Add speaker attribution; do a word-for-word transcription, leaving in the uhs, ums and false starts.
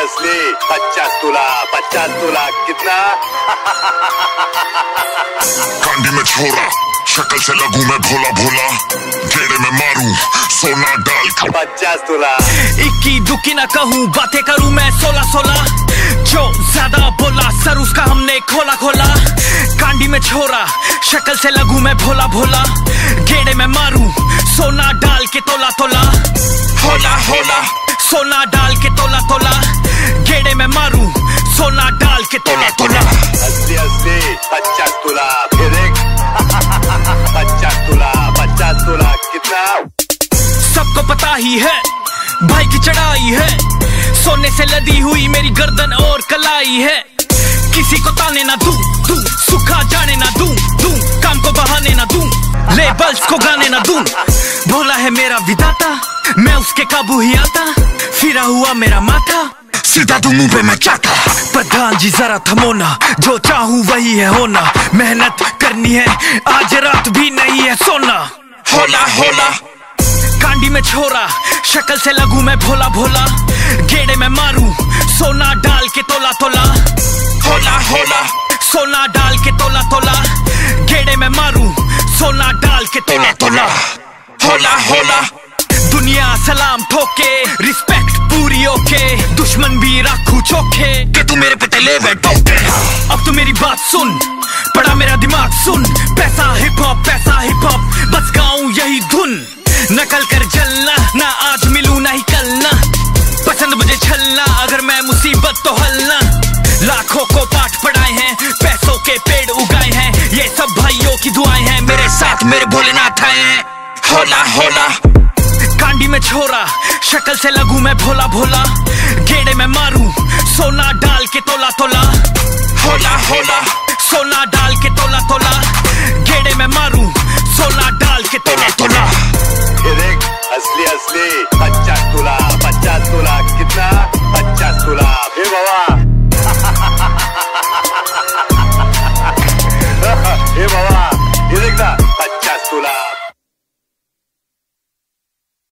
Speaker 1: असली पचास तोला पचास तोला कितना?
Speaker 2: कांडी में छोरा शक्ल से लगूं मैं भोला भोला, घेरे में मारूं सोना डाल कर
Speaker 1: पचास तोला।
Speaker 3: इक्की दुक्की ना कहूँ बातें करूँ मैं सोलह सोलह, जो ज्यादा बोला सर उसका हमने खोला खोला। कांडी में छोरा शक्ल से लगूं मैं भोला भोला, घेरे में मारूं सोना डाल के तोला तोला। होला होला सोना डाल के तोला तोला, घेरे में मारूं सोना डाल के तोला तोला।
Speaker 1: असली असली पचास तोला फिर एक पचास तोला पचास तोला कितना?
Speaker 3: सबको पता ही है भाई की चढ़ाई है, सोने से लदी हुई मेरी गर्दन और कलाई है। किसी को ताने ना दूं दूं, सुखा जाने ना दूं दूं, काम को बहाने ना दूं, लेबल्स को गाने ना दूं। भोला है मेरा विधाता, मैं उसके काबू ही आता, फिरा हुआ मेरा माथा
Speaker 2: सीधा तू मुंह पे मैं चाहता।
Speaker 3: प्रधान जी जरा थमो ना, जो चाहूं वही है होना, मेहनत करनी है आज रात भी नहीं है सोना। होला होला कांडी में छोरा शक्ल से लगूं मैं भोला भोला, घेरे में मारूं सोना डाल के तोला तोला। होला होला सोना डाल के तोला तोला, घेरे में मारूं सोना डाल के तोला तोला। होला होला दुनिया सलाम ठोके, रिस्पेक्ट पूरी ओके, दुश्मन भी रखूं चोखे कि तू मेरे पे तले बैठोगे। अब तू मेरी बात सुन, पड़ा मेरा दिमाग सुन, पैसा हिप हॉप पैसा हिप हॉप, बस गाऊं यही धुन। नकल कर जलना ना आज मिलूं ना ही कल ना, पसंद मुझे छलना अगर मैं मुसीबत तो हलना। लाखों को पाठ पढ़ाए हैं, पैसों के पेड़ उगाए हैं, ये सब भाइयों की दुआएं हैं, मेरे साथ मेरे भोलेनाथ आए हैं। होला होला कांडी में छोरा शक्ल से लगूं मैं भोला भोला, घेरे में मारूं सोना डाल के तोला तोला। होला होला सोना डाल के तोला तोला, घेरे में मारूं सोना डाल के तोला तोला।
Speaker 1: फिर एक असली असली पचास तोला पचास तोला कितना? पचास तोला फिर बाबा।